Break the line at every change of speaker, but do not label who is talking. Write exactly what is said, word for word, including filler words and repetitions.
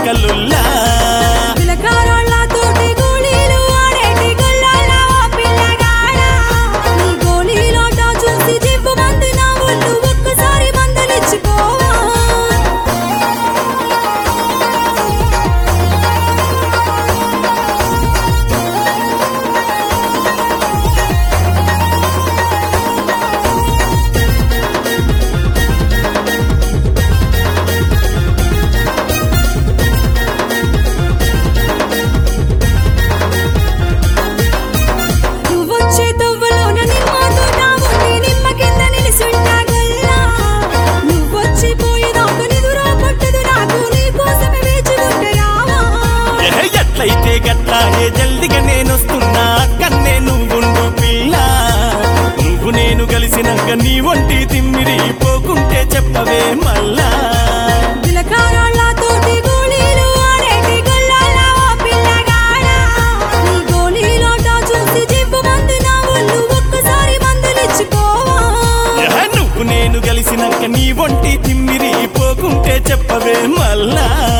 లెక్కలుల్లా
పిలకారాళ్ళతోటి గోళీలు ఆడేటి గొల్లాల ఓ పిల్లగాడా నీ గోళీలాట చూసి జివ్వు మంది నా ఒళ్ళు ఒక్కసారి మందలిచ్చుకోవా నువ్వొచ్చే తవ్వలోన నిమ్మ తోట ఉండి నిమ్మ కింద నిలిసుంటా గల్లా నువ్వొచ్చి పోయేదాకా నిదురా పట్టదు నాకు నీ కోసమే వేచి ఉంటరావా
ఏ ఎట్లయితే గట్లా ఏ జల్దిగా నేనొస్తున్నా కన్నే నువ్వుండు పిల్ల నువ్వు నేను కలిసినాక నీ ఒంటి తిమ్మిరి పోకుంటే చెప్పవే మళ్ళా
పిలకారాళ్ళతోటి గోళీలు ఆడేటి గొల్లాల ఓ పిల్లగాడా నీ గోళీలాట చూసి జివ్వు మంది నా ఒళ్ళు ఒక్కసారి మందలిచ్చుకోవా
ఏ నువ్వు నేను కలిసినాక నీ ఒంటి తిమ్మిరి పోకుంటే చెప్పవే మళ్ళా